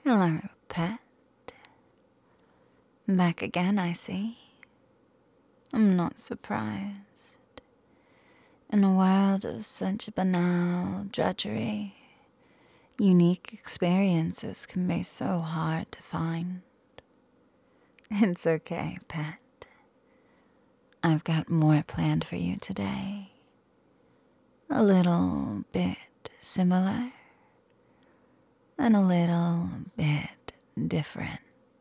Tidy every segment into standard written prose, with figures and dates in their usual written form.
Hello, pet. Back again, I see. I'm not surprised. In a world of such banal drudgery, unique experiences can be so hard to find. It's okay, pet. I've got more planned for you today. A little bit similar, and a little bit different.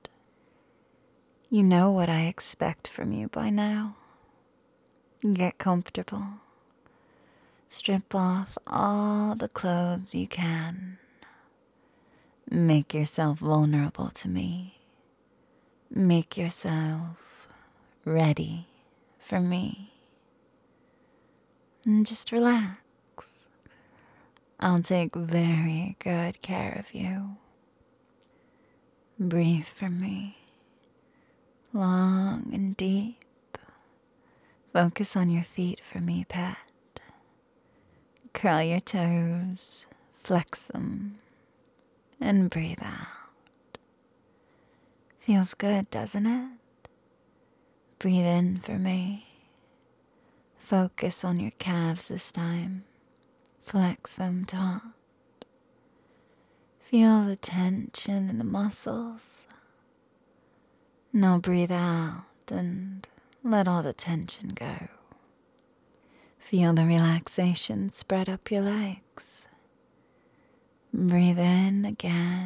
You know what I expect from you by now. Get comfortable. Strip off all the clothes you can. Make yourself vulnerable to me. Make yourself ready for me. And just relax. I'll take very good care of you. Breathe for me. Long and deep. Focus on your feet for me, pet. Curl your toes, flex them, and breathe out. Feels good, doesn't it? Breathe in for me. Focus on your calves this time. Flex them taut. Feel the tension in the muscles. Now breathe out and let all the tension go. Feel the relaxation spread up your legs. Breathe in again.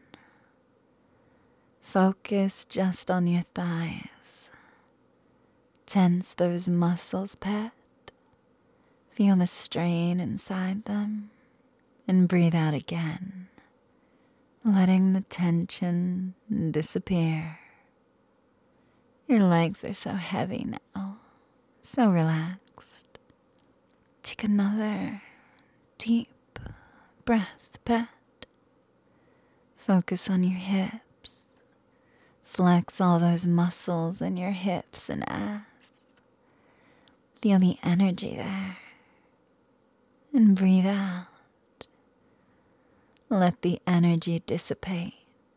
Focus just on your thighs. Tense those muscles, pet. Feel the strain inside them. And breathe out again, letting the tension disappear. Your legs are so heavy now, so relaxed. Take another deep breath, pet. Focus on your hips. Flex all those muscles in your hips and ass. Feel the energy there. And breathe out. Let the energy dissipate.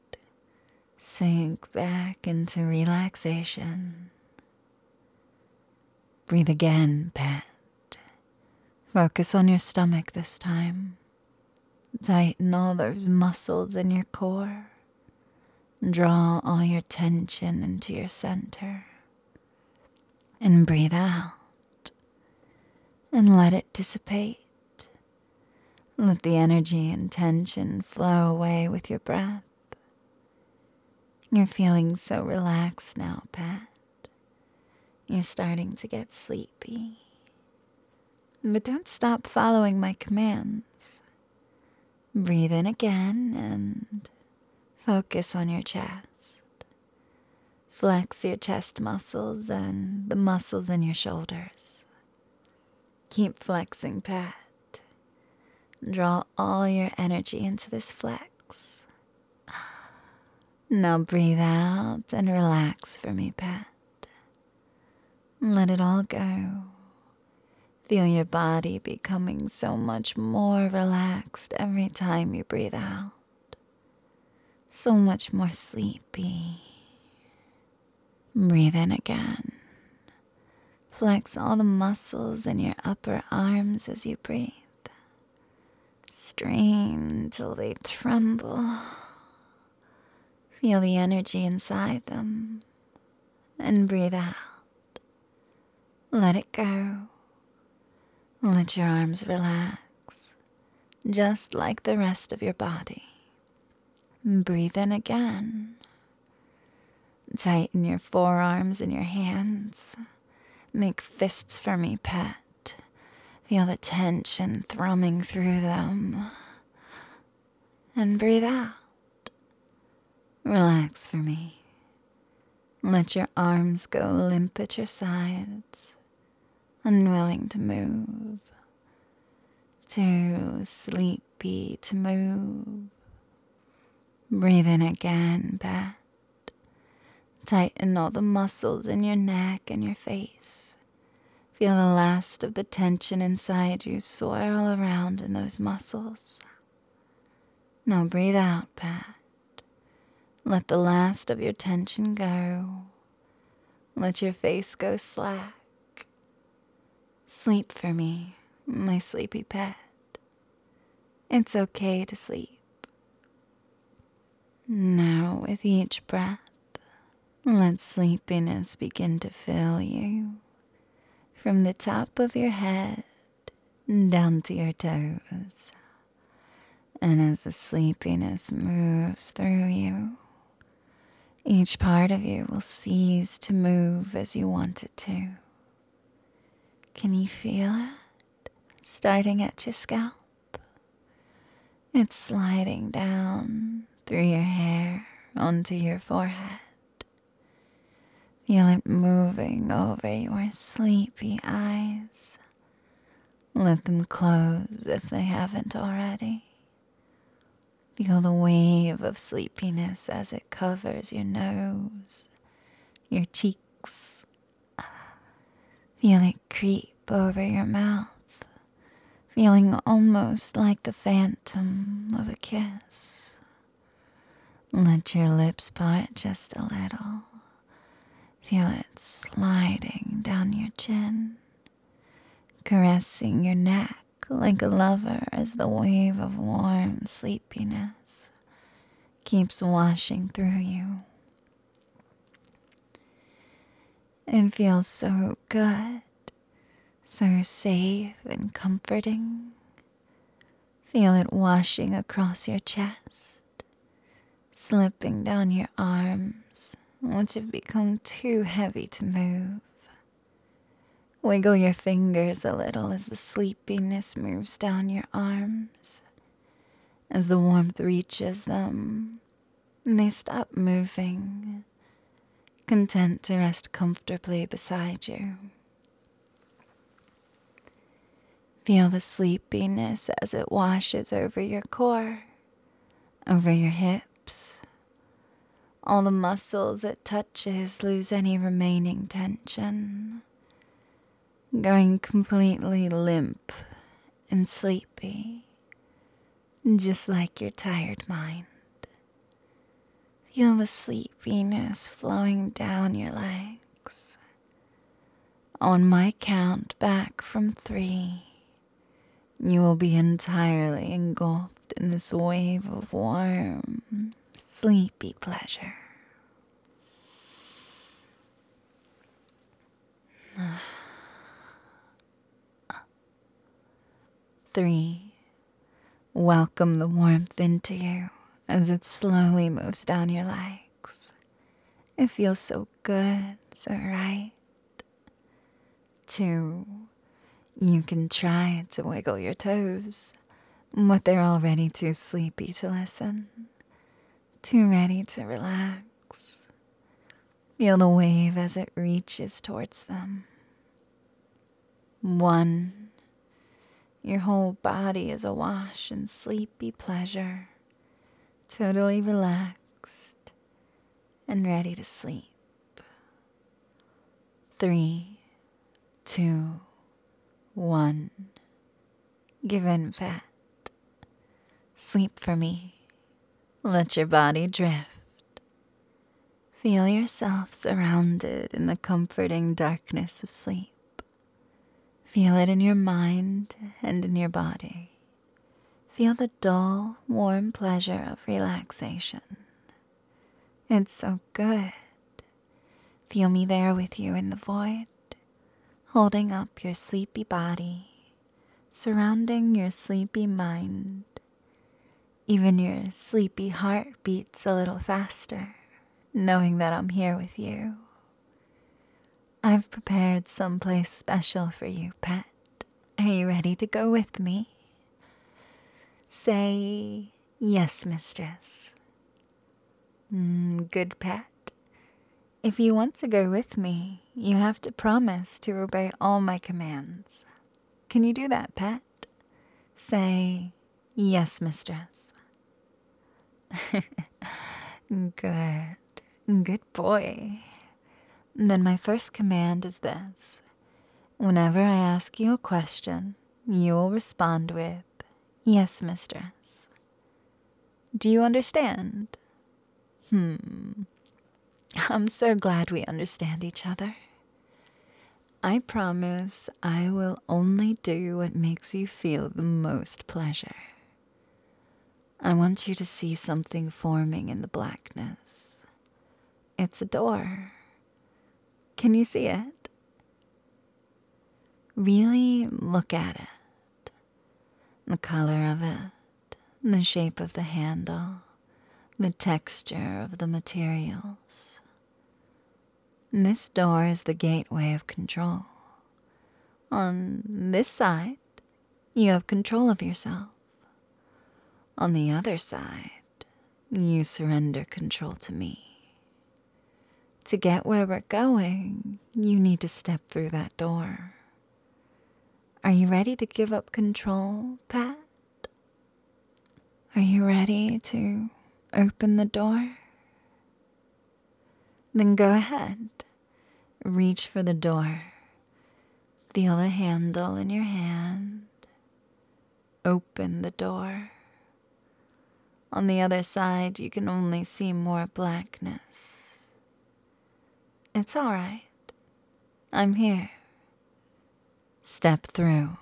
Sink back into relaxation. Breathe again, pet. Focus on your stomach this time. Tighten all those muscles in your core. Draw all your tension into your center. And breathe out. And let it dissipate. Let the energy and tension flow away with your breath. You're feeling so relaxed now, pet. You're starting to get sleepy. But don't stop following my commands. Breathe in again and focus on your chest. Flex your chest muscles and the muscles in your shoulders. Keep flexing, pet. Draw all your energy into this flex. Now breathe out and relax for me, pet. Let it all go. Feel your body becoming so much more relaxed every time you breathe out. So much more sleepy. Breathe in again. Flex all the muscles in your upper arms as you breathe. Strain until they tremble. Feel the energy inside them. And breathe out. Let it go. Let your arms relax, just like the rest of your body. Breathe in again. Tighten your forearms and your hands. Make fists for me, pet. Feel the tension thrumming through them. And breathe out. Relax for me. Let your arms go limp at your sides, unwilling to move. Too sleepy to move. Breathe in again, pet. Tighten all the muscles in your neck and your face. Feel the last of the tension inside you swirl around in those muscles. Now breathe out, pet. Let the last of your tension go. Let your face go slack. Sleep for me, my sleepy pet. It's okay to sleep. Now, with each breath, let sleepiness begin to fill you from the top of your head down to your toes. And as the sleepiness moves through you, each part of you will cease to move as you want it to. Can you feel it starting at your scalp? It's sliding down through your hair onto your forehead. Feel it moving over your sleepy eyes. Let them close if they haven't already. Feel the wave of sleepiness as it covers your nose, your cheeks. Feel it creep over your mouth, feeling almost like the phantom of a kiss. Let your lips part just a little. Feel it sliding down your chin, caressing your neck like a lover as the wave of warm sleepiness keeps washing through you. It feels so good, so safe and comforting. Feel it washing across your chest, slipping down your arms, which have become too heavy to move. Wiggle your fingers a little as the sleepiness moves down your arms. As the warmth reaches them, they stop moving, content to rest comfortably beside you. Feel the sleepiness as it washes over your core, over your hips. All the muscles it touches lose any remaining tension, going completely limp and sleepy, just like your tired mind. Feel the sleepiness flowing down your legs. On my count back from 3, you will be entirely engulfed in this wave of warm, sleepy pleasure. 3. Welcome the warmth into you as it slowly moves down your legs. It feels so good, so right. 2. You can try to wiggle your toes, but they're already too sleepy to listen, too ready to relax. Feel the wave as it reaches towards them. 1. Your whole body is awash in sleepy pleasure, totally relaxed and ready to sleep. 3, 2, 1. Give in, pet. Sleep for me. Let your body drift. Feel yourself surrounded in the comforting darkness of sleep. Feel it in your mind and in your body. Feel the dull, warm pleasure of relaxation. It's so good. Feel me there with you in the void, holding up your sleepy body, surrounding your sleepy mind. Even your sleepy heart beats a little faster, knowing that I'm here with you. I've prepared someplace special for you, pet. Are you ready to go with me? Say, yes, mistress. Good pet. If you want to go with me, you have to promise to obey all my commands. Can you do that, pet? Say, yes, mistress. Good. Good boy. Then my first command is this. Whenever I ask you a question, you will respond with, yes, mistress. Do you understand? I'm so glad we understand each other. I promise I will only do what makes you feel the most pleasure. I want you to see something forming in the blackness. It's a door. Can you see it? Really look at it. The color of it, the shape of the handle, the texture of the materials. This door is the gateway of control. On this side, you have control of yourself. On the other side, you surrender control to me. To get where we're going, you need to step through that door. Are you ready to give up control, Pat? Are you ready to open the door? Then go ahead. Reach for the door. Feel the handle in your hand. Open the door. On the other side, you can only see more blackness. It's all right. I'm here. Step through.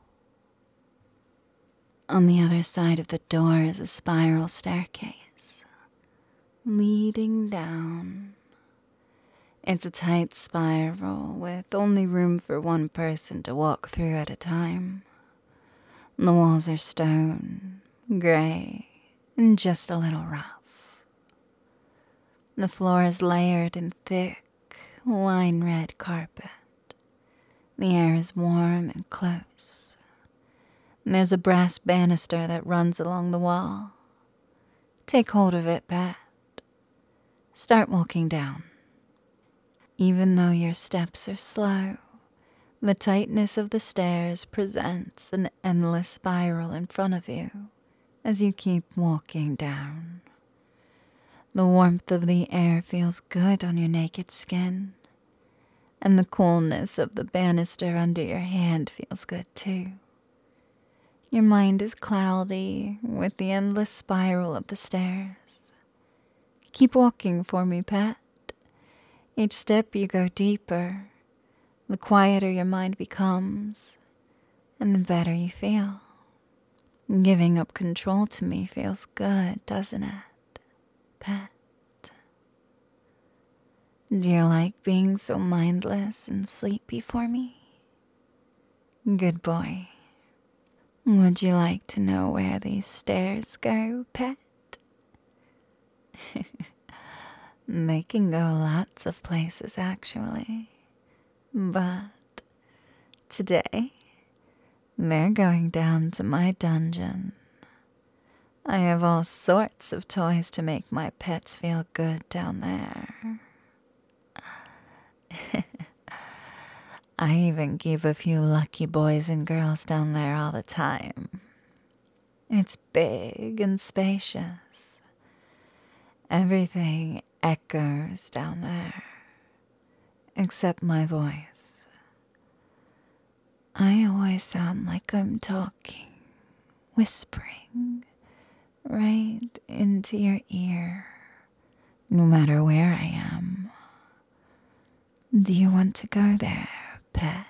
On the other side of the door is a spiral staircase, leading down. It's a tight spiral with only room for one person to walk through at a time. The walls are stone, gray, and just a little rough. The floor is layered in thick, wine-red carpet. The air is warm and close. There's a brass banister that runs along the wall. Take hold of it, Pat. Start walking down. Even though your steps are slow, the tightness of the stairs presents an endless spiral in front of you as you keep walking down. The warmth of the air feels good on your naked skin, and the coolness of the banister under your hand feels good too. Your mind is cloudy with the endless spiral of the stairs. Keep walking for me, Pat. Each step you go deeper, the quieter your mind becomes, and the better you feel. Giving up control to me feels good, doesn't it, Pat? Do you like being so mindless and sleepy for me? Good boy. Would you like to know where these stairs go, Pet? They can go lots of places, actually. But today, they're going down to my dungeon. I have all sorts of toys to make my pets feel good down there. I even keep a few lucky boys and girls down there all the time. It's big and spacious. Everything echoes down there, except my voice. I always sound like I'm talking, whispering, right into your ear, no matter where I am. Do you want to go there, Pet?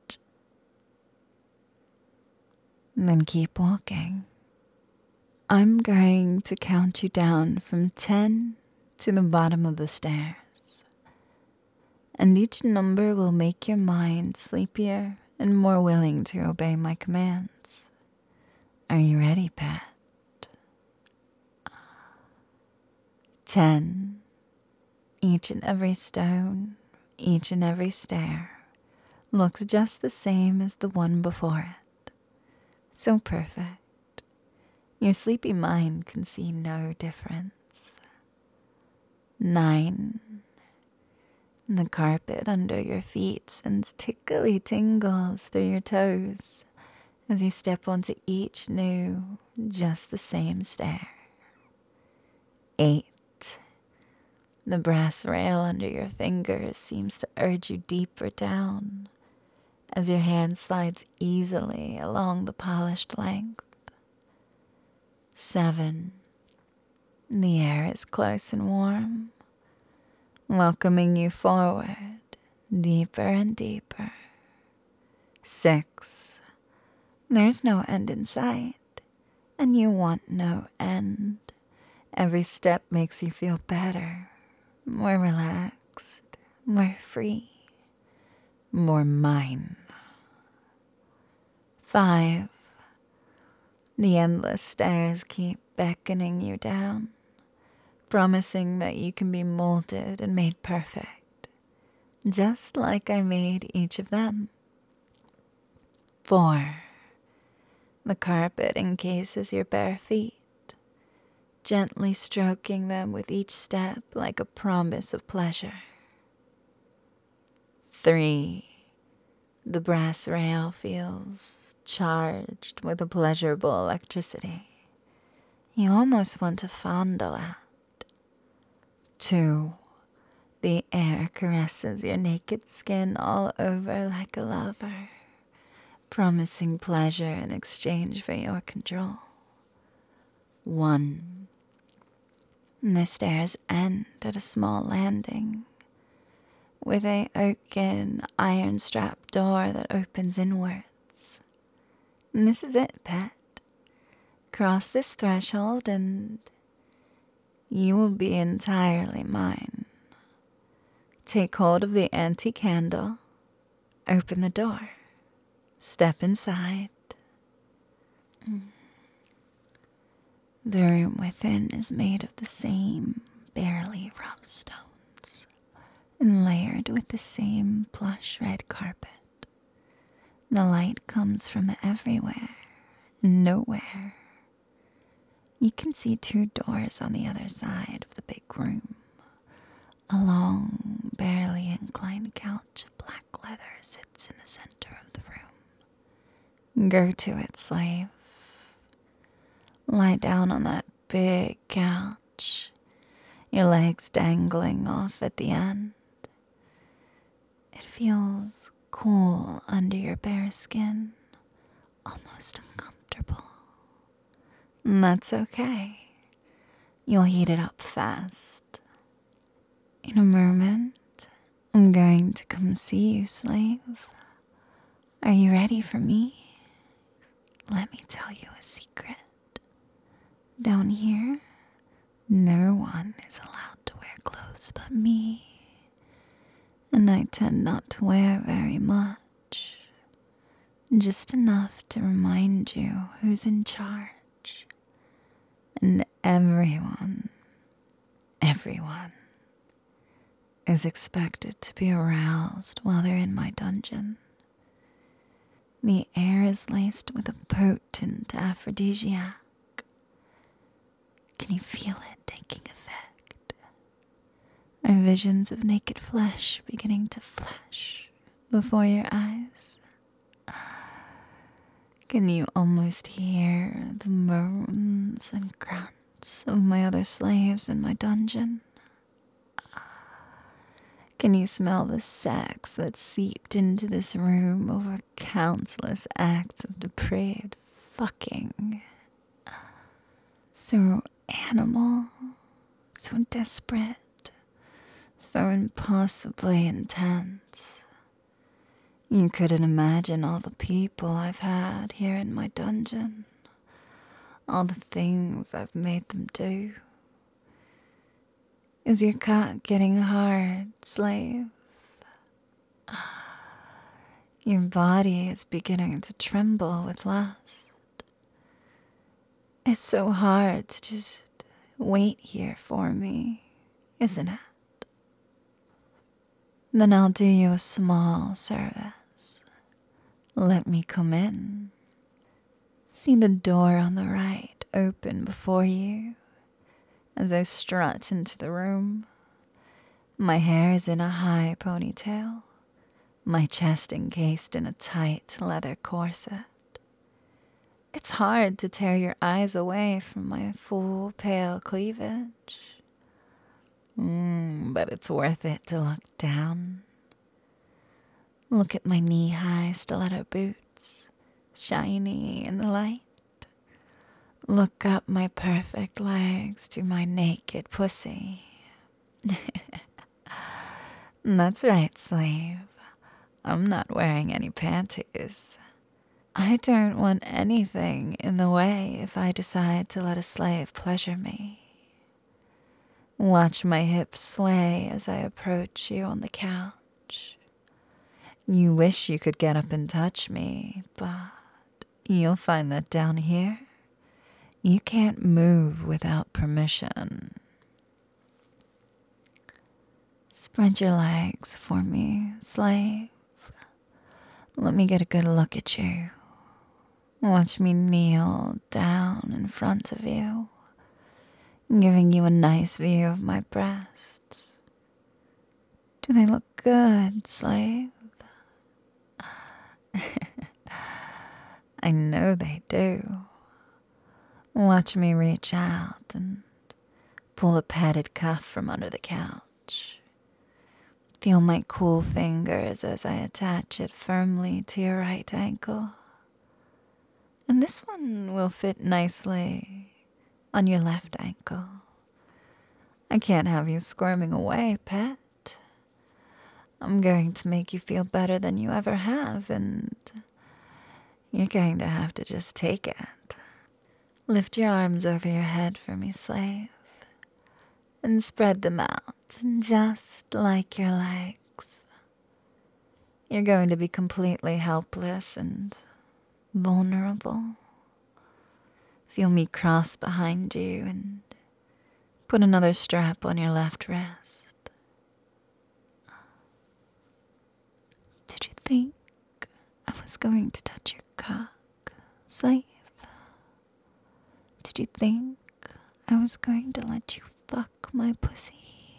Then keep walking. I'm going to count you down from 10 to the bottom of the stairs. And each number will make your mind sleepier and more willing to obey my commands. Are you ready, Pet? 10. Each and every stone, each and every stair looks just the same as the one before it. So perfect. Your sleepy mind can see no difference. 9. The carpet under your feet sends tickly tingles through your toes as you step onto each new, just the same stair. 8. The brass rail under your fingers seems to urge you deeper down as your hand slides easily along the polished length. 7. The air is close and warm, welcoming you forward, deeper and deeper. 6. There's no end in sight, and you want no end. Every step makes you feel better, more relaxed, more free, more mine. 5. The endless stairs keep beckoning you down, promising that you can be molded and made perfect, just like I made each of them. 4. The carpet encases your bare feet, gently stroking them with each step like a promise of pleasure. 3. The brass rail feels charged with a pleasurable electricity you almost want to fondle at. 2. The air caresses your naked skin all over like a lover, promising pleasure in exchange for your control. 1. The stairs end at a small landing, with a oaken iron strap door that opens inwards. And this is it, pet. Cross this threshold and you will be entirely mine. Take hold of the antique handle, open the door, step inside. The room within is made of the same barely rough stones and layered with the same plush red carpet. The light comes from everywhere, nowhere. You can see 2 doors on the other side of the big room. A long, barely inclined couch of black leather sits in the center of the room. Go to it, slave. Lie down on that big couch, your legs dangling off at the end. It feels cool under your bare skin, almost uncomfortable. And that's okay. You'll heat it up fast. In a moment, I'm going to come see you, slave. Are you ready for me? Let me tell you a secret. Down here, no one is allowed to wear clothes but me. And I tend not to wear very much. Just enough to remind you who's in charge. And everyone is expected to be aroused while they're in my dungeon. The air is laced with a potent aphrodisiac. Can you feel it taking effect? Are visions of naked flesh beginning to flash before your eyes? Can you almost hear the moans and grunts of my other slaves in my dungeon? Can you smell the sex that seeped into this room over countless acts of depraved fucking? So animal, so desperate, so impossibly intense. You couldn't imagine all the people I've had here in my dungeon, all the things I've made them do. Is your cock getting hard, slave? Your body is beginning to tremble with lust. It's so hard to just wait here for me, isn't it? Then I'll do you a small service. Let me come in. See the door on the right open before you as I strut into the room. My hair is in a high ponytail, my chest encased in a tight leather corset. It's hard to tear your eyes away from my full pale cleavage. But it's worth it to look down. Look at my knee-high stiletto boots, shiny in the light. Look up my perfect legs to my naked pussy. That's right, slave. I'm not wearing any panties. I don't want anything in the way if I decide to let a slave pleasure me. Watch my hips sway as I approach you on the couch. You wish you could get up and touch me, but you'll find that down here, you can't move without permission. Spread your legs for me, slave. Let me get a good look at you. Watch me kneel down in front of you, giving you a nice view of my breasts. Do they look good, slave? I know they do. Watch me reach out and pull a padded cuff from under the couch. Feel my cool fingers as I attach it firmly to your right ankle. And this one will fit nicely on your left ankle. I can't have you squirming away, pet. I'm going to make you feel better than you ever have, and you're going to have to just take it. Lift your arms over your head for me, slave, and spread them out just like your legs. You're going to be completely helpless and vulnerable. Feel me cross behind you and put another strap on your left wrist. Did you think I was going to touch your cock, slave? Did you think I was going to let you fuck my pussy?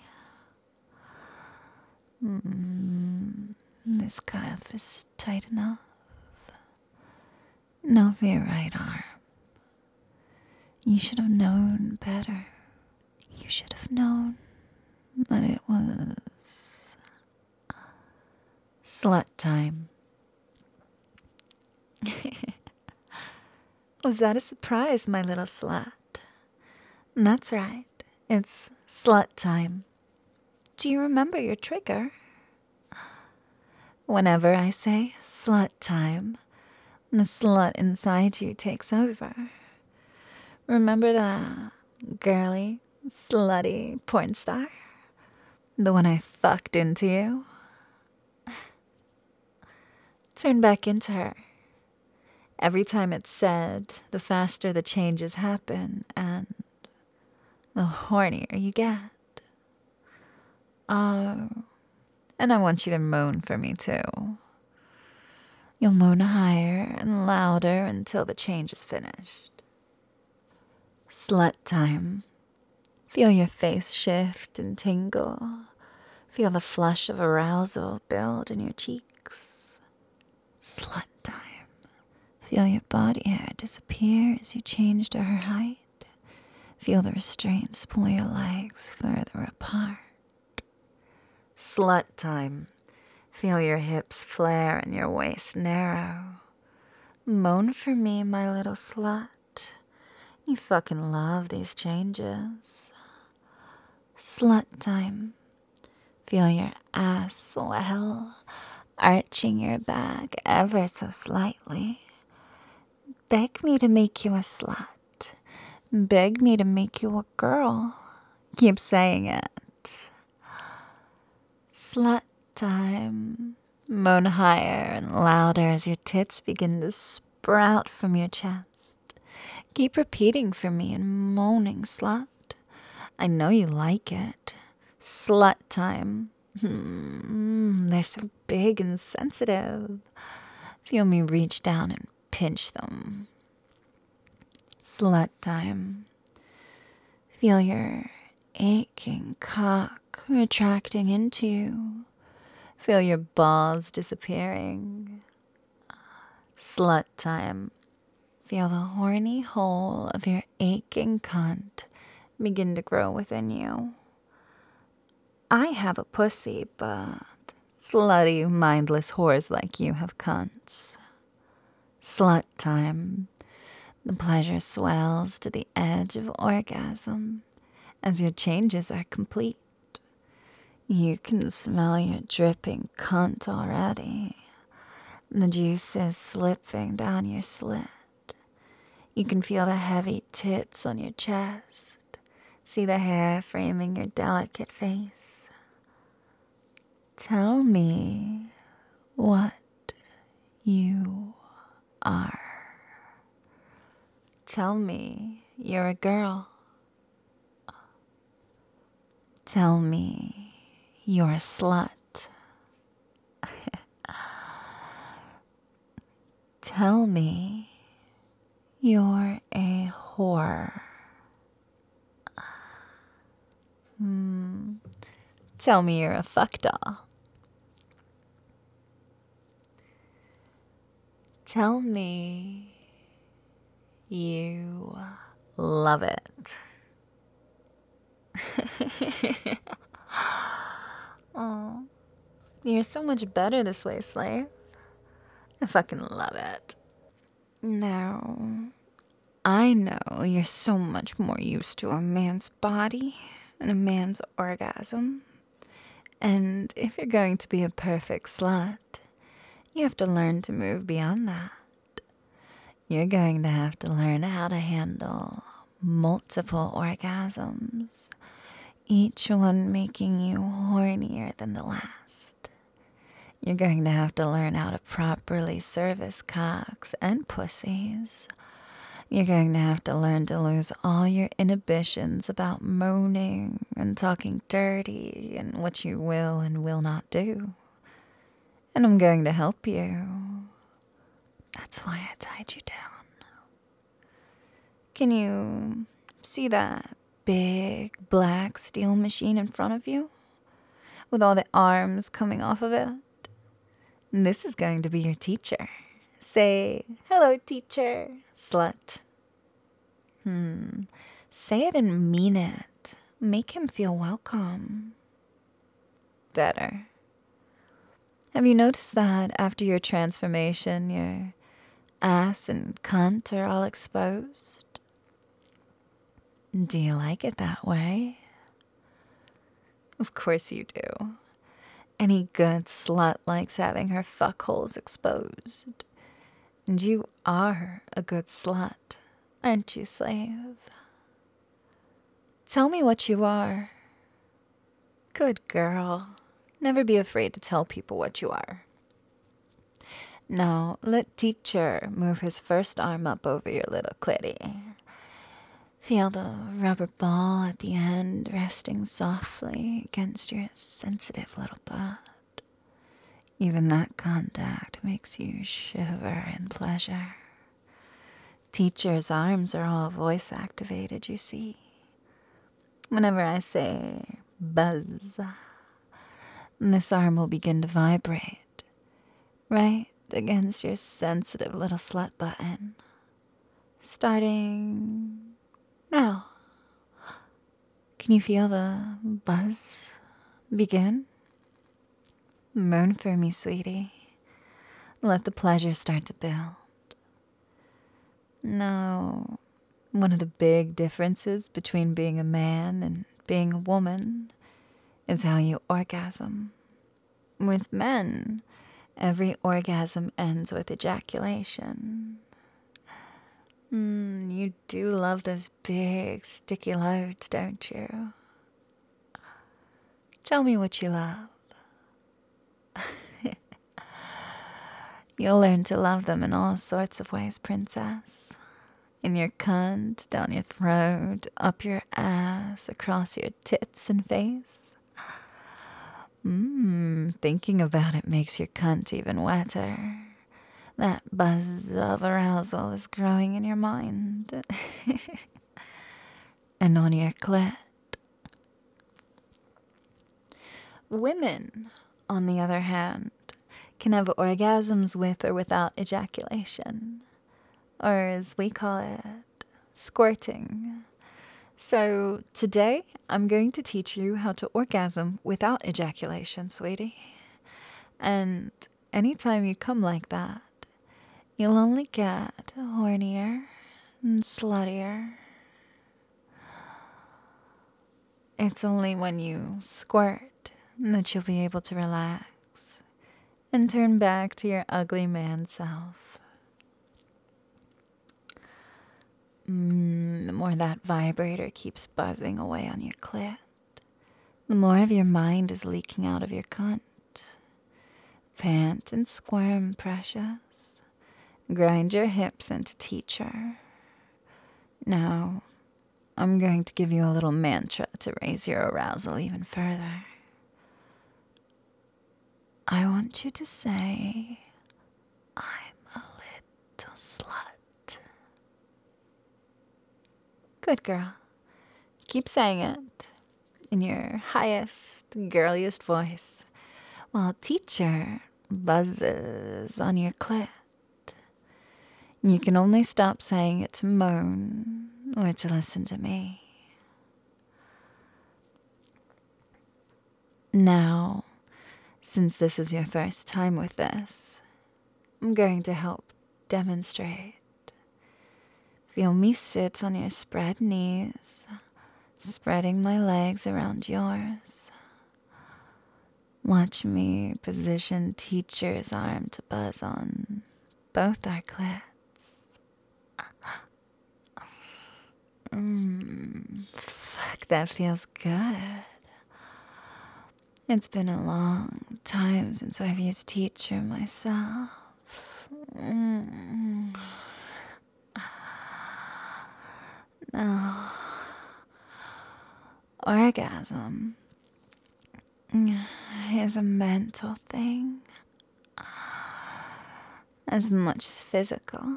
This cuff is tight enough. Now for your right arm. You should have known better. You should have known that it was slut time. Was that a surprise, my little slut? That's right. It's slut time. Do you remember your trigger? Whenever I say slut time, the slut inside you takes over. Remember the girly, slutty porn star? The one I fucked into you? Turn back into her. Every time it's said, the faster the changes happen and the hornier you get. Oh, and I want you to moan for me too. You'll moan higher and louder until the change is finished. Slut time. Feel your face shift and tingle. Feel the flush of arousal build in your cheeks. Slut time. Feel your body hair disappear as you change to her height. Feel the restraints pull your legs further apart. Slut time. Feel your hips flare and your waist narrow. Moan for me, my little slut. You fucking love these changes. Slut time. Feel your ass swell, arching your back ever so slightly. Beg me to make you a slut. Beg me to make you a girl. Keep saying it. Slut time. Moan higher and louder as your tits begin to sprout from your chest. Keep repeating for me and moaning, slut. I know you like it. Slut time. They're so big and sensitive. Feel me reach down and pinch them. Slut time. Feel your aching cock retracting into you. Feel your balls disappearing. Slut time. Feel the horny hole of your aching cunt begin to grow within you. I have a pussy, but slutty, mindless whores like you have cunts. Slut time. The pleasure swells to the edge of orgasm as your changes are complete. You can smell your dripping cunt already. The juice is slipping down your slit. You can feel the heavy tits on your chest. See the hair framing your delicate face. Tell me what you are. Tell me you're a girl. Tell me you're a slut. Tell me you're a whore. Tell me you're a fuck doll. Tell me you love it. Oh, you're so much better this way, slave. I fucking love it. Now, I know you're so much more used to a man's body and a man's orgasm. And if you're going to be a perfect slut, you have to learn to move beyond that. You're going to have to learn how to handle multiple orgasms, each one making you hornier than the last. You're going to have to learn how to properly service cocks and pussies. You're going to have to learn to lose all your inhibitions about moaning and talking dirty and what you will and will not do. And I'm going to help you. That's why I tied you down. Can you see that big black steel machine in front of you? With all the arms coming off of it? This is going to be your teacher. Say, hello, teacher, slut. Say it and mean it. Make him feel welcome. Better. Have you noticed that after your transformation, your ass and cunt are all exposed? Do you like it that way? Of course you do. Any good slut likes having her fuckholes exposed. And you are a good slut, aren't you, slave? Tell me what you are. Good girl. Never be afraid to tell people what you are. Now, let teacher move his first arm up over your little clitty. Feel the rubber ball at the end resting softly against your sensitive little butt. Even that contact makes you shiver in pleasure. Teacher's arms are all voice activated, you see. Whenever I say buzz, this arm will begin to vibrate right against your sensitive little slut button. Starting now. Can you feel the buzz begin? Moan for me, sweetie. Let the pleasure start to build. Now, one of the big differences between being a man and being a woman is how you orgasm. With men, every orgasm ends with ejaculation. You do love those big, sticky loads, don't you? Tell me what you love. You'll learn to love them in all sorts of ways, princess. In your cunt, down your throat, up your ass, across your tits and face. Thinking about it makes your cunt even wetter. That buzz of arousal is growing in your mind. And on your clit. Women, on the other hand, can have orgasms with or without ejaculation. Or as we call it, squirting. So today, I'm going to teach you how to orgasm without ejaculation, sweetie. And anytime you come like that, you'll only get hornier and sluttier. It's only when you squirt that you'll be able to relax and turn back to your ugly man self. The more that vibrator keeps buzzing away on your clit, the more of your mind is leaking out of your cunt. Pant and squirm, precious. Grind your hips into teacher. Now, I'm going to give you a little mantra to raise your arousal even further. I want you to say, I'm a little slut. Good girl. Keep saying it in your highest, girliest voice while teacher buzzes on your clit. You can only stop saying it to moan or to listen to me. Now, since this is your first time with this, I'm going to help demonstrate. Feel me sit on your spread knees, spreading my legs around yours. Watch me position teacher's arm to buzz on both our clits. Fuck, that feels good. It's been a long time since I've used teacher myself. No. Orgasm is a mental thing as much as physical.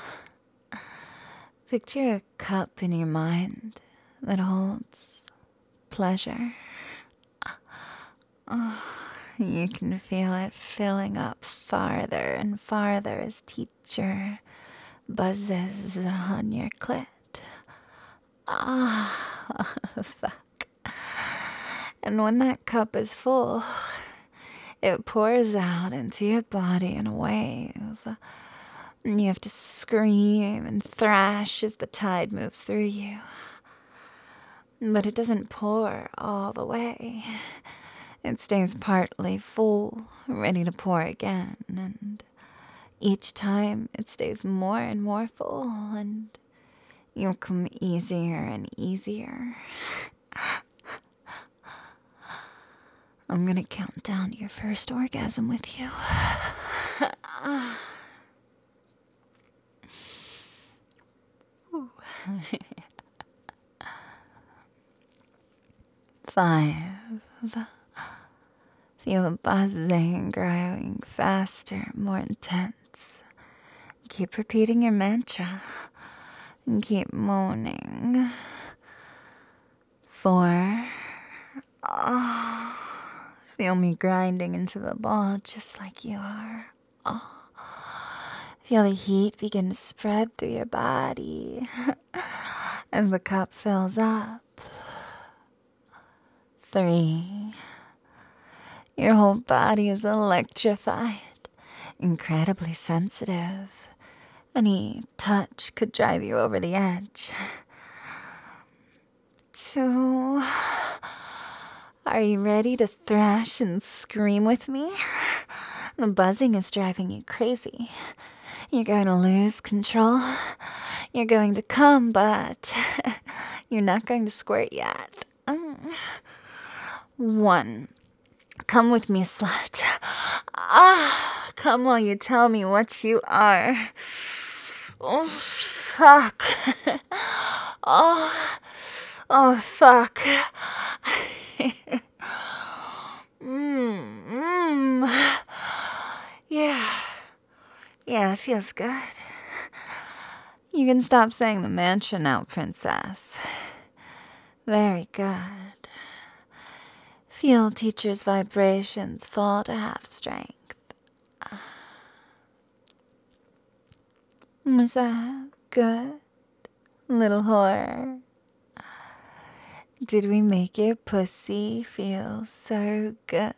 Picture a cup in your mind that holds pleasure. You can feel it filling up farther and farther as teacher buzzes on your clit. Fuck. And when that cup is full, it pours out into your body in a wave. And you have to scream and thrash as the tide moves through you. But it doesn't pour all the way. It stays partly full, ready to pour again. And each time it stays more and more full, and you'll come easier and easier. I'm gonna count down your first orgasm with you. 5. Feel the buzzing growing faster, more intense. Keep repeating your mantra and keep moaning. 4. Feel me grinding into the ball just like you are. Feel the heat begin to spread through your body as the cup fills up. 3. Your whole body is electrified, incredibly sensitive. Any touch could drive you over the edge. 2. Are you ready to thrash and scream with me? The buzzing is driving you crazy. You're going to lose control. You're going to come, but you're not going to squirt yet. 1. Come with me, slut. Come while you tell me what you are. Oh, fuck. Oh, fuck. Yeah, it feels good. You can stop saying the mantra now, princess. Very good. Feel teacher's vibrations fall to half strength. Was that good, little whore? Did we make your pussy feel so good?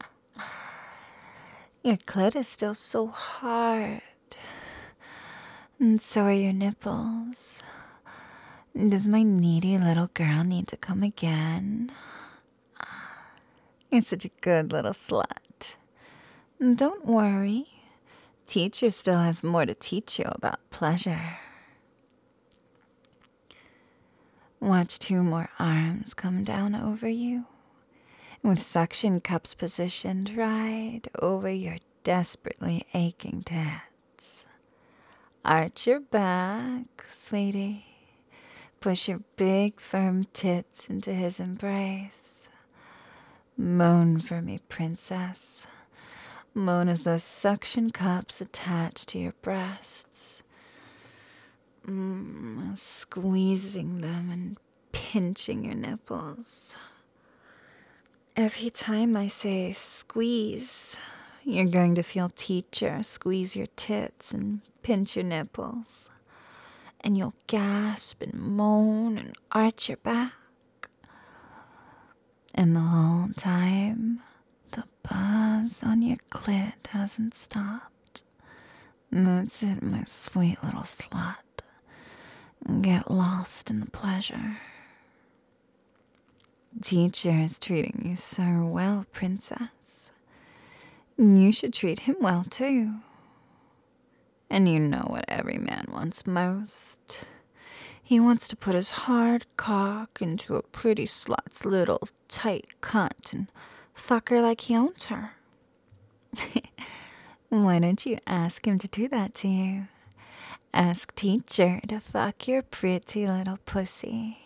Your clit is still so hard. And so are your nipples. Does my needy little girl need to come again? You're such a good little slut. Don't worry. Teacher still has more to teach you about pleasure. Watch 2 more arms come down over you, with suction cups positioned right over your desperately aching tits. Arch your back, sweetie. Push your big, firm tits into his embrace. Moan for me, princess. Moan as those suction cups attach to your breasts. Squeezing them and pinching your nipples. Every time I say squeeze, you're going to feel teacher squeeze your tits and pinch your nipples. And you'll gasp and moan and arch your back. And the whole time, the buzz on your clit hasn't stopped. That's it, my sweet little slut. Get lost in the pleasure. Teacher is treating you so well, princess. You should treat him well, too. And you know what every man wants most. He wants to put his hard cock into a pretty slut's little tight cunt and fuck her like he owns her. Why don't you ask him to do that to you? Ask teacher to fuck your pretty little pussy.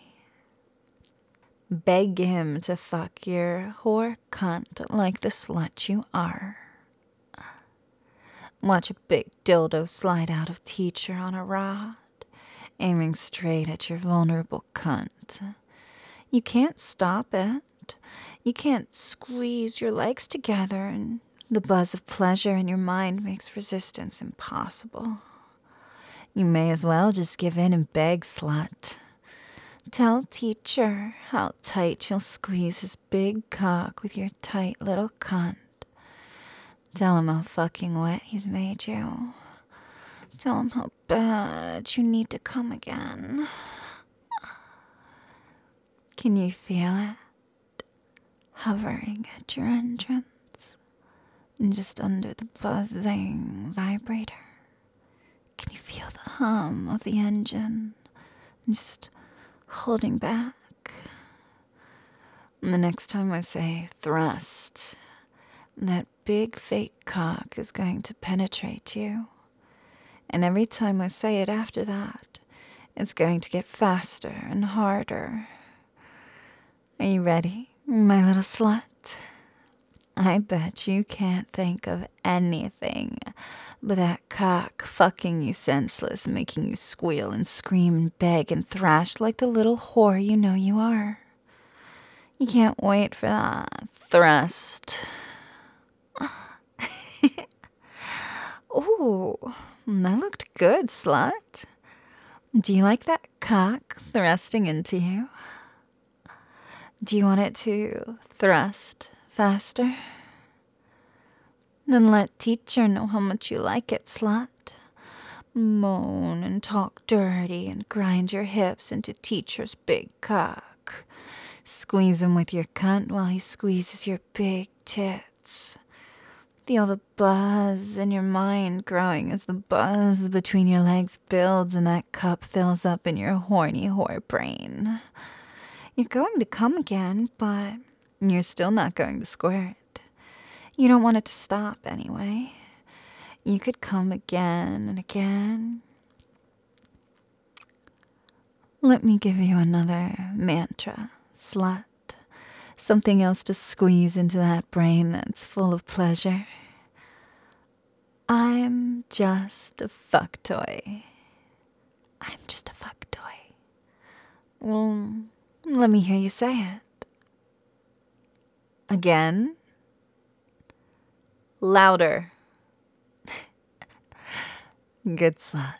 Beg him to fuck your whore cunt like the slut you are. Watch a big dildo slide out of teacher on a rod, aiming straight at your vulnerable cunt. You can't stop it. You can't squeeze your legs together, and the buzz of pleasure in your mind makes resistance impossible. You may as well just give in and beg, slut. Tell teacher how tight you'll squeeze his big cock with your tight little cunt. Tell him how fucking wet he's made you. Tell him how bad you need to come again. Can you feel it? Hovering at your entrance, just under the buzzing vibrator. Can you feel the hum of the engine, just holding back? And the next time I say thrust, that big fake cock is going to penetrate you. And every time I say it after that, it's going to get faster and harder. Are you ready, my little slut? I bet you can't think of anything but that cock fucking you senseless, making you squeal and scream and beg and thrash like the little whore you know you are. You can't wait for that thrust. Ooh, that looked good, slut. Do you like that cock thrusting into you? Do you want it to thrust faster? Then let teacher know how much you like it, slut. Moan and talk dirty and grind your hips into teacher's big cock. Squeeze him with your cunt while he squeezes your big tits. Feel the buzz in your mind growing as the buzz between your legs builds and that cup fills up in your horny whore brain. You're going to come again, but you're still not going to squirt. You don't want it to stop anyway. You could come again and again. Let me give you another mantra, slut. Something else to squeeze into that brain that's full of pleasure. I'm just a fuck toy. I'm just a fuck toy. Well, let me hear you say it. Again. Louder. Good slut.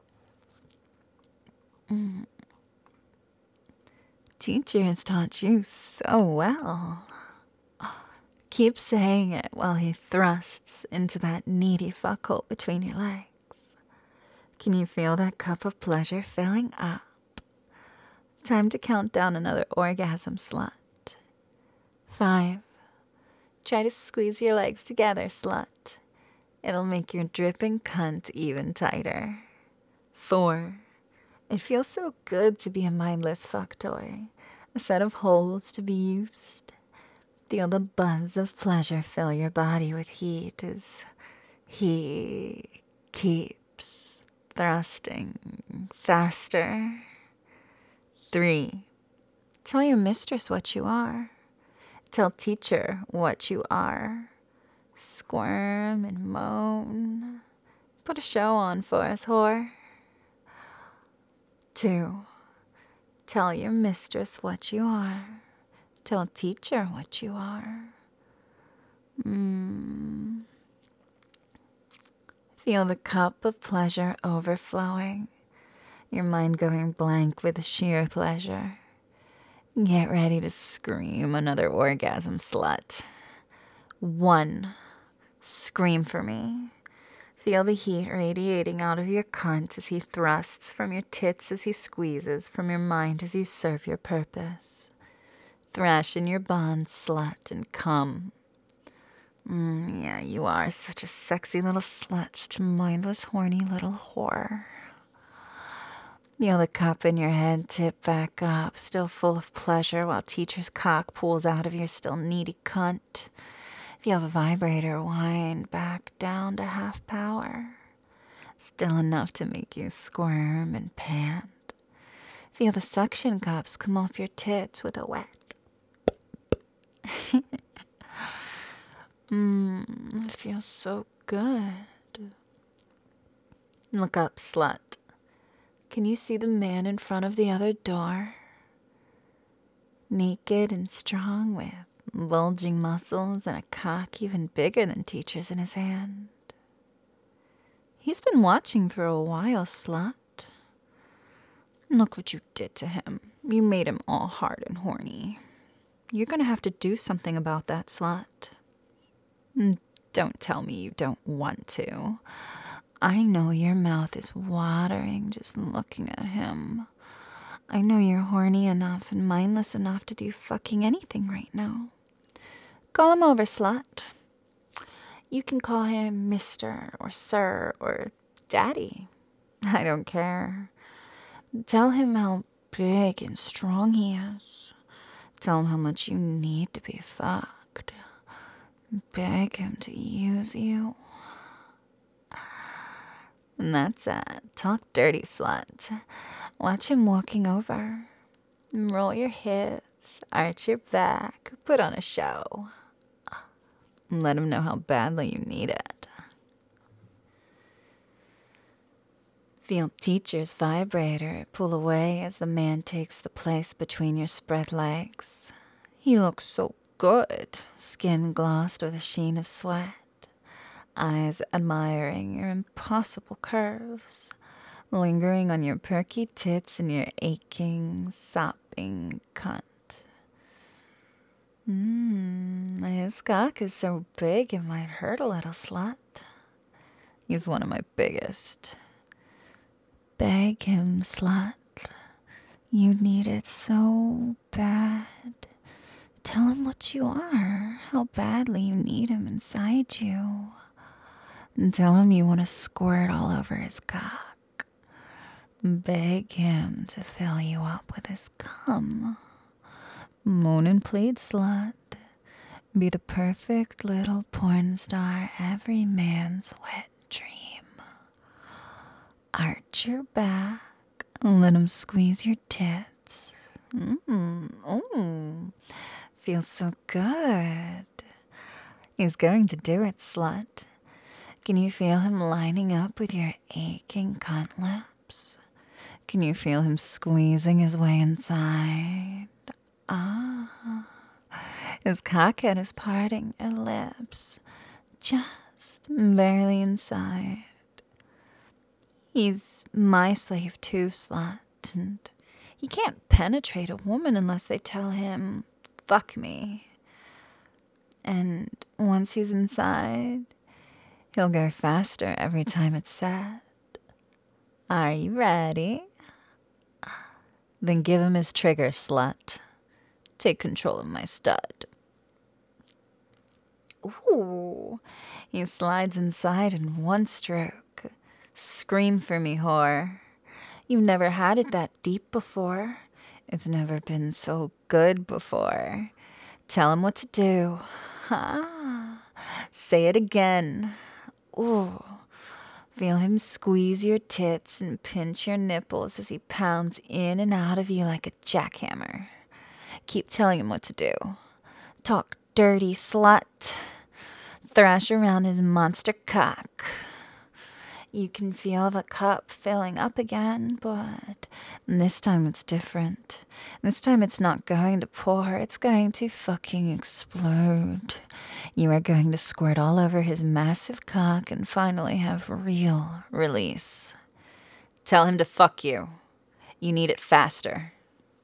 Teacher has taught you so well. Keep saying it while he thrusts into that needy fuckhole between your legs. Can you feel that cup of pleasure filling up? Time to count down another orgasm, slut. 5. Try to squeeze your legs together, slut. It'll make your dripping cunt even tighter. 4. It feels so good to be a mindless fuck toy, a set of holes to be used. Feel the buzz of pleasure fill your body with heat as he keeps thrusting faster. 3. Tell your mistress what you are. Tell teacher what you are. Squirm and moan. Put a show on for us, whore. 2. Tell your mistress what you are. Tell teacher what you are. Feel the cup of pleasure overflowing. Your mind going blank with sheer pleasure. Get ready to scream another orgasm, slut. 1. Scream for me. Feel the heat radiating out of your cunt as he thrusts, from your tits as he squeezes, from your mind as you serve your purpose. Thrash in your bonds, slut, and come. Yeah, you are such a sexy little slut, such a mindless, horny little whore. Feel the cup in your head tip back up, still full of pleasure, while teacher's cock pulls out of your still needy cunt. Feel the vibrator wind back down to half power, still enough to make you squirm and pant. Feel the suction cups come off your tits with a wet. It feels so good. Look up, slut. Can you see the man in front of the other door? Naked and strong, with bulging muscles and a cock even bigger than teacher's in his hand. He's been watching for a while, slut. Look what you did to him. You made him all hard and horny. You're gonna have to do something about that, slut. Don't tell me you don't want to. I know your mouth is watering just looking at him. I know you're horny enough and mindless enough to do fucking anything right now. Call him over, slut. You can call him Mr. or Sir or Daddy. I don't care. Tell him how big and strong he is. Tell him how much you need to be fucked. Beg him to use you. And that's it. Talk dirty, slut. Watch him walking over. Roll your hips, arch your back, put on a show. Let him know how badly you need it. Feel teacher's vibrator pull away as the man takes the place between your spread legs. He looks so good, skin glossed with a sheen of sweat. Eyes admiring your impossible curves, lingering on your perky tits and your aching, sopping cunt. His cock is so big it might hurt a little, slut. He's one of my biggest. Beg him, slut. You need it so bad. Tell him what you are, how badly you need him inside you. And tell him you want to squirt all over his cock. Beg him to fill you up with his cum. Moan and plead, slut. Be the perfect little porn star every man's wet dream. Arch your back. Let him squeeze your tits. Feels so good. He's going to do it, slut. Can you feel him lining up with your aching cunt lips? Can you feel him squeezing his way inside? His cockhead is parting your lips, just barely inside. He's my slave too, slut, and he can't penetrate a woman unless they tell him, fuck me. And once he's inside, he'll go faster every time it's said. Are you ready? Then give him his trigger, slut. Take control of my stud. Ooh, he slides inside in one stroke. Scream for me, whore. You've never had it that deep before. It's never been so good before. Tell him what to do. Say it again. Ooh. Feel him squeeze your tits and pinch your nipples as he pounds in and out of you like a jackhammer. Keep telling him what to do. Talk dirty, slut. Thrash around his monster cock. You can feel the cup filling up again, but this time it's different. This time it's not going to pour, it's going to fucking explode. You are going to squirt all over his massive cock and finally have real release. Tell him to fuck you. You need it faster.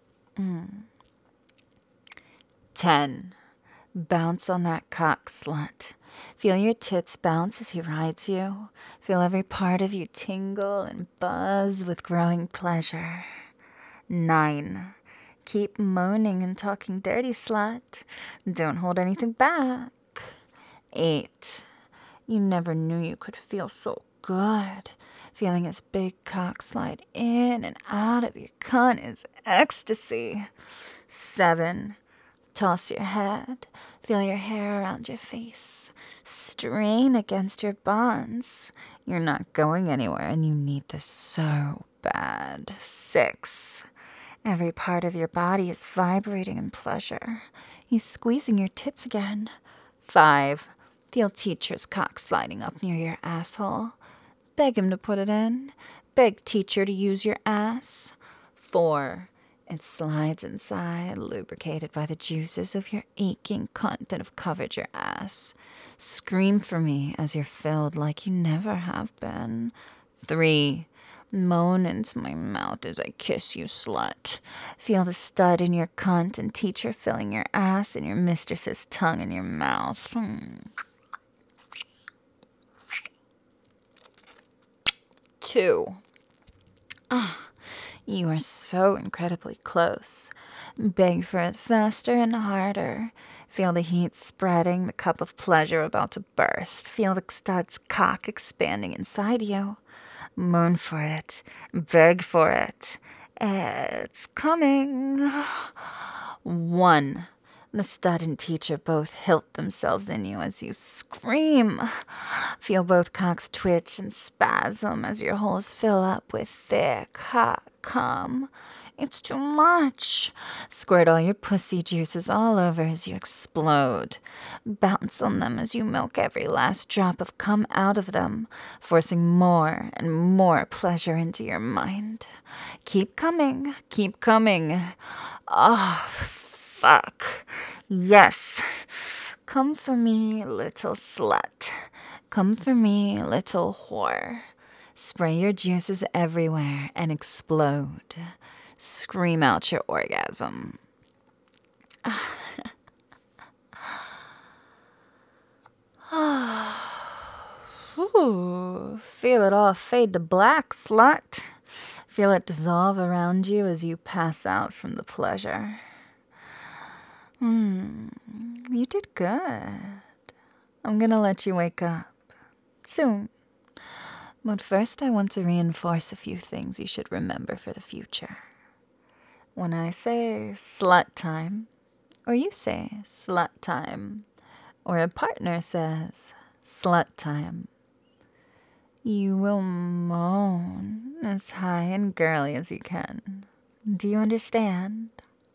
10. Bounce on that cock, slut. Feel your tits bounce as he rides you. Feel every part of you tingle and buzz with growing pleasure. 9. Keep moaning and talking dirty, slut. Don't hold anything back. 8. You never knew you could feel so good. Feeling his big cock slide in and out of your cunt is ecstasy. 7. Toss your head. Feel your hair around your face. Strain against your bonds. You're not going anywhere and you need this so bad. 6. Every part of your body is vibrating in pleasure. He's squeezing your tits again. 5. Feel teacher's cock sliding up near your asshole. Beg him to put it in. Beg teacher to use your ass. 4. It slides inside, lubricated by the juices of your aching cunt that have covered your ass. Scream for me as you're filled like you never have been. 3. Moan into my mouth as I kiss you, slut. Feel the stud in your cunt and teacher filling your ass and your mistress's tongue in your mouth. 2. You are so incredibly close. Beg for it faster and harder. Feel the heat spreading, the cup of pleasure about to burst. Feel the stud's cock expanding inside you. Moan for it. Beg for it. It's coming. 1. The stud and teacher both hilt themselves in you as you scream. Feel both cocks twitch and spasm as your holes fill up with thick, hot cum. It's too much. Squirt all your pussy juices all over as you explode. Bounce on them as you milk every last drop of cum out of them, forcing more and more pleasure into your mind. Keep coming. Keep coming. Oh, fuck. Yes. Come for me, little slut. Come for me, little whore. Spray your juices everywhere and explode. Scream out your orgasm. Ooh, feel it all fade to black, slut. Feel it dissolve around you as you pass out from the pleasure. You did good. I'm gonna let you wake up soon. But first I want to reinforce a few things you should remember for the future. When I say slut time, or you say slut time, or a partner says slut time, you will moan as high and girly as you can. Do you understand?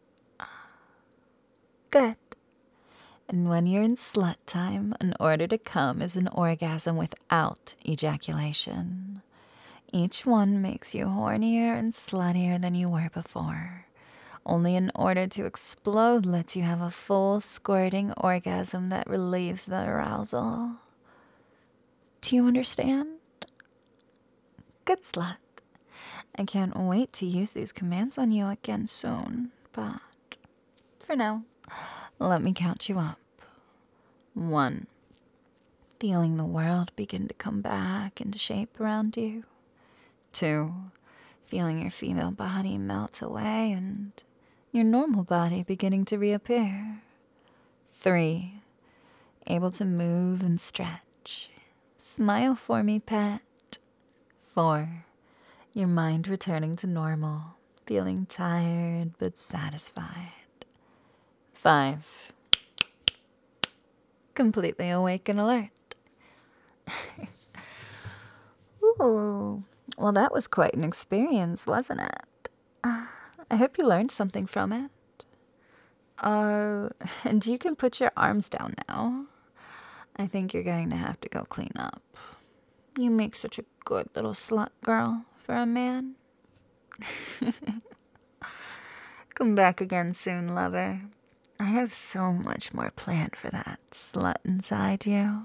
Good. And when you're in slut time, an order to come is an orgasm without ejaculation. Each one makes you hornier and sluttier than you were before. Only an order to explode lets you have a full squirting orgasm that relieves the arousal. Do you understand? Good, slut. I can't wait to use these commands on you again soon, but for now, let me count you up. 1. Feeling the world begin to come back into shape around you. 2, feeling your female body melt away and your normal body beginning to reappear. 3, able to move and stretch. Smile for me, pet. 4, your mind returning to normal, feeling tired but satisfied. 5, completely awake and alert. Ooh, well, that was quite an experience, wasn't it? I hope you learned something from it. And you can put your arms down now. I think you're going to have to go clean up. You make such a good little slut girl for a man. Come back again soon, lover. I have so much more planned for that slut inside you.